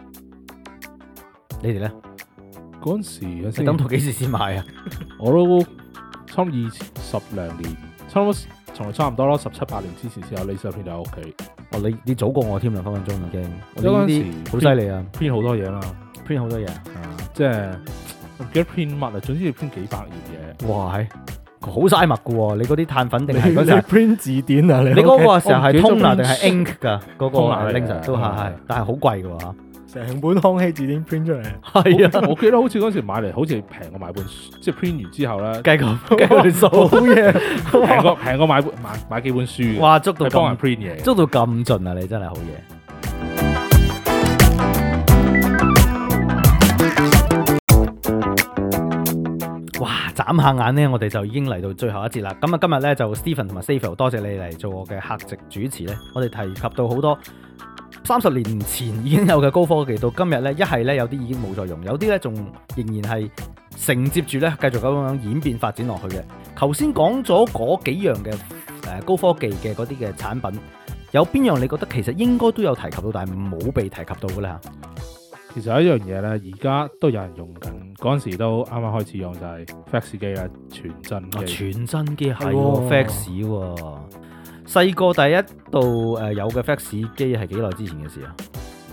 你哋咧嗰陣時你等到幾時先買啊？ 我都差唔多10零年，差唔多咯，17、18年之前先有 laser printer 喺屋企。 你早過我添啦，分分鐘已經。 嗰陣時好犀利啊 ！print 好多嘢嘛 ，print 好多嘢即係唔記得 print 乜啊，總之要 print 幾百頁嘢。 哇，係好嘥墨噶喎！你嗰啲碳粉定係嗰陣 print 字典啊？你嗰個時候係 toner 定係 ink 㗎？嗰個 laser 都係，但係好貴㗎喎。 成本康熙字典 print 出嚟， 係啊！ 我記得好似嗰時買嚟好似平過買本書，即係 print 完之後咧， 計個數好嘢， 平過買幾本書嘅。 哇！捉到幫人 print 嘢， 捉到咁盡啊！你真係好嘢。哇！眨下眼咧，我哋就已經嚟到最後一節啦。咁啊，今日咧就 Stephen 同埋 Xavier 多謝你嚟做我嘅客席主持咧。我哋提及到好多30年前已經有嘅高科技，到今日咧，一係咧有啲已經冇再用，有啲咧仲仍然係承接住咧繼續咁樣演變發展落去嘅。頭先講咗嗰幾樣嘅高科技嘅嗰啲嘅產品，有邊樣你覺得其實應該都有提及到，但係冇被提及到嘅咧？ 其實有一樣嘢咧，而家都有人用緊，嗰陣時都啱啱開始用就係 fax 機啦，傳真機。 傳真機係 fax 喎。細個第一度有嘅 fax 機係幾耐之前嘅事啊？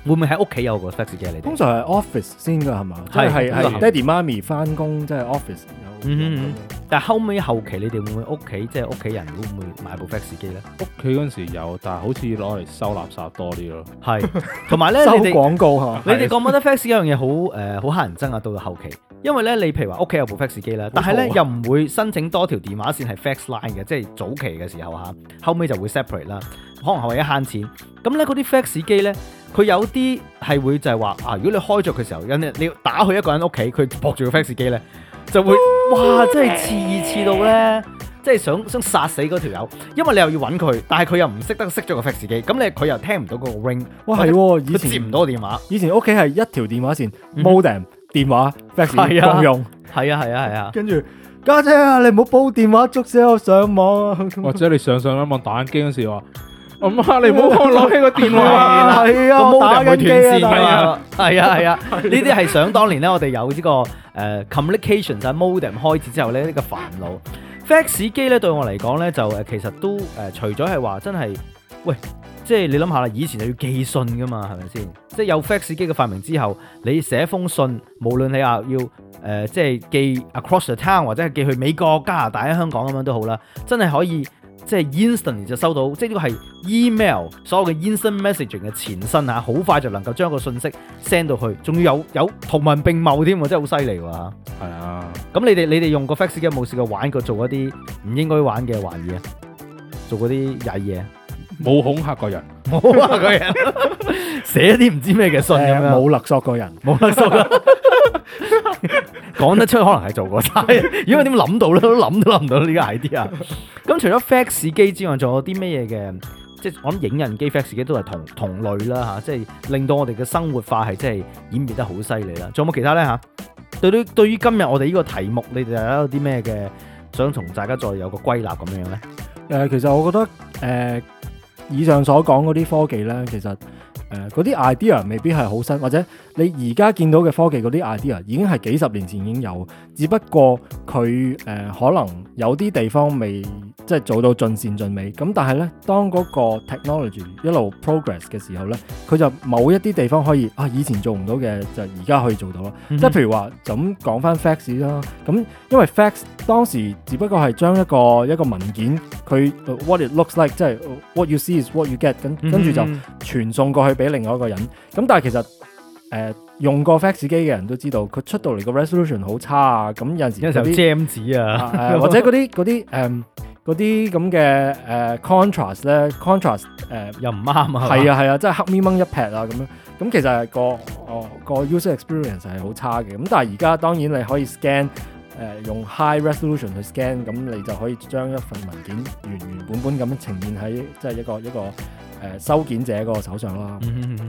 會唔會喺屋企有個 fax 機啊？你哋通常係 office 先㗎係嘛？即係係爹哋媽咪翻工，即係 office 有。 但係後期你哋會唔會屋企即係屋企人會唔會買部 fax 機咧？ 屋企嗰陣時有，但係好似攞嚟收垃圾多啲咯。 係，同埋咧收你哋廣告嚇。 你哋覺唔覺得 fax 一樣嘢好乞人憎啊？到後期，因為咧你譬如話屋企有部 fax 機啦，但係咧又唔會申請多條電話線係 fax line 嘅，即係早期嘅時候嚇，後尾就會 separate 啦，可能係為咗慳錢。咁咧嗰啲 fax 機咧，佢有啲係會就係話啊，如果你開着嘅時候，你要打去一個人屋企，佢駁住個 fax 機咧，就會哇真係刺到咧，即係想殺死嗰條友，因為你又要揾佢，但係佢又唔識得熄咗個 fax 機，咁佢又聽唔到嗰個 ring， 哇係喎，以佢前接唔到個電話。 以前屋企係一條電話線 modem 電話 fax 共用， 係啊， 跟住家姐啊，你唔好煲電話捉死我上網啊！ 或者你上網打緊機嗰時話，阿媽你唔好幫我攞起個電話。 係啊， 個我打 modem 會緊斷機啊， 線㗎嘛。係啊，呢啲係想當年咧，我哋有呢個communication 就係 modem 開始之後咧，呢個煩惱。fax 機咧對我嚟講咧就其實都除咗係話真係，喂，即係你諗下啦，以前就要寄信噶嘛，係咪先？即係有 fax 機嘅發明之後，你寫封信，無論你話要即係寄 across the town 或者係寄去美國、加拿大、香港咁樣都好啦，真係可以即係 instantly 就收到，即係呢個係 email 所有嘅 instant messaging 嘅前身嚇，好快就能夠將個信息 send 到去，仲要有圖文並茂添喎，真係好犀利喎。 係啊， 咁你哋用個 fax 機有冇試過玩過做一啲唔應該玩嘅玩意啊？做嗰啲曳嘢？ 冇恐嚇過人， 冇啊！個人寫啲唔知咩嘅信咁樣， 冇勒索過人， 冇勒索啦。講得出可能係做過晒，如果點諗到咧，都諗都諗唔到呢個 idea。咁除咗 fax 機之外，仲有啲咩嘢嘅？即係我諗影印機、fax 機都係同類啦嚇，即係令到我哋嘅生活化係真係演變得好犀利啦。仲有冇其他咧嚇？對於今日我哋呢個題目，你哋有啲咩嘅想同大家再有個歸納咁樣咧？ 其實我覺得以上所講嗰啲科技咧，其實嗰啲 idea 未必係好新，或者你而家見到嘅科技嗰啲 idea 已經係幾十年前已經有，只不過佢可能有啲地方未即係做到盡善盡美。咁但係咧，當嗰個 technology 一路 progress 嘅時候咧，佢就某一啲地方可以以前做唔到嘅，就而家可以做到咯。即係譬如話就咁講翻 fax 啦，咁因為 fax 當時只不過係將一個文件佢 what it looks like， 即係 what you see is what you get， 跟住就傳送過去俾另外一個人。咁但係其實用過 fax 機嘅人都知道，佢出到嚟個 resolution 好差啊。咁有陣時有 jam 紙啊， 或者嗰啲咁嘅contrast 咧 ，contrast 又唔啱啊。 係啊，即係黑咪掹一撇啊咁樣。咁其實係個 user experience 係好差嘅。咁但係而家當然你可以 scan。用 high resolution 去 scan， 咁你就可以將一份文件原本咁樣呈現喺即係一個收件者個手上啦。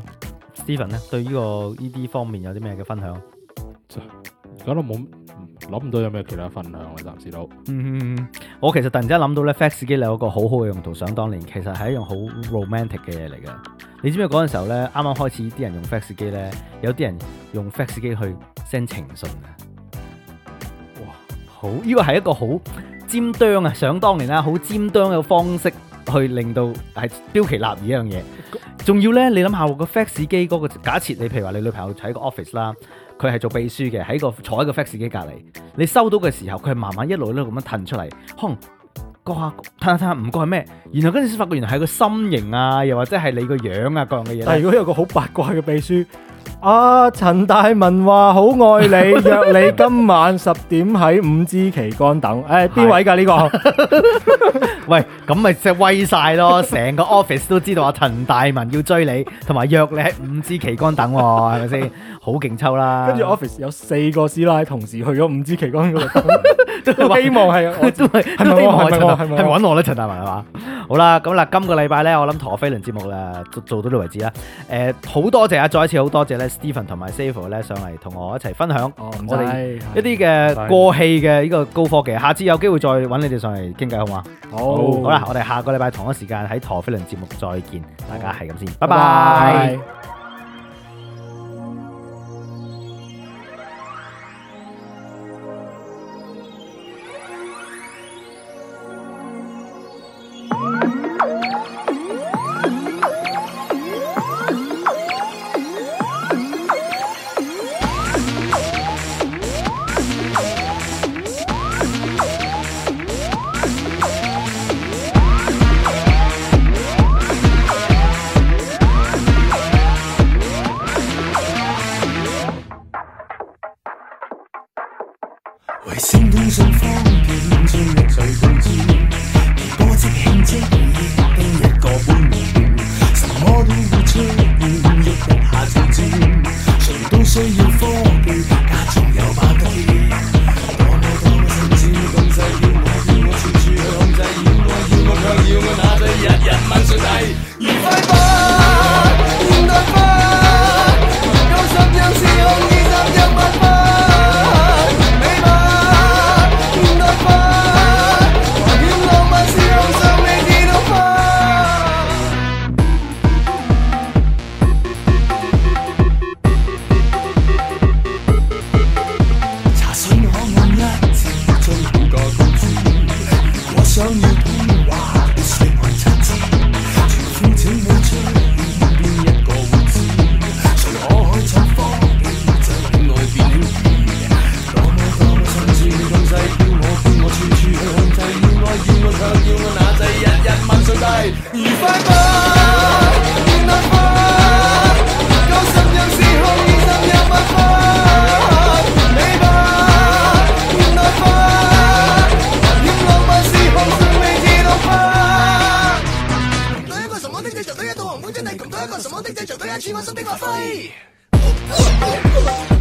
Steven 咧，對呢啲方面有啲咩嘅分享？ 而家都冇諗唔到有咩其他分享啦，暫時都。 我其實突然之間諗到咧 fax 機有一個好好嘅用途，想當年其實係一樣好 romantic 嘅嘢嚟嘅。你知唔知嗰陣時候咧，啱啱開始啲人用 fax 機咧，有啲人用 fax 機去 send 情信啊！好，呢個係一個好尖端啊！想當年啦，好尖端嘅方式去令到係標奇立異一樣嘢。仲要咧，你諗下個 fax 機嗰個假設，你譬如話你女朋友喺個 office 啦，佢係做秘書嘅，坐喺個 fax 機隔離，你收到嘅時候，佢係慢慢一路咁樣褪出嚟，可能過下褪下唔過係咩？然後跟住先發覺原來係個心形啊，又或者係你個樣啊各樣嘅嘢。 但係如果有個好八卦嘅秘書。陳大文話好愛你，約你今晚10點喺5G 旗杆等。邊位㗎呢個？ 喂，咁咪即係威晒咯！成個 office 都知道陳大文要追你，同埋約你喺5G 旗杆等喎，係咪先？好勁抽啦！ 跟住 office 有4個師奶同時去咗5G 旗杆嗰度，都希望係我， 都係咪揾我咧？陳大文係嘛？好啦，咁嗱，今個禮拜咧，我諗陀飛輪節目做到呢為止啦。好多謝啊，再一次好多謝咧 Steven 同埋 Savo 咧上嚟同我一齊分享我哋一啲嘅過氣嘅呢個高科技。下次有機會再揾你哋上嚟傾偈好嘛？好啦，我哋下個禮拜同一時間喺陀飛輪節目再見，大家係咁先，拜拜。 大，愉快吧，原來吧，90樣時候20樣辦法，你吧，原來吧，願浪漫時候尚未知道吧。對一個什麼的製造，對一道紅本真係窮，對一個什麼的製造，對一次我心的發揮。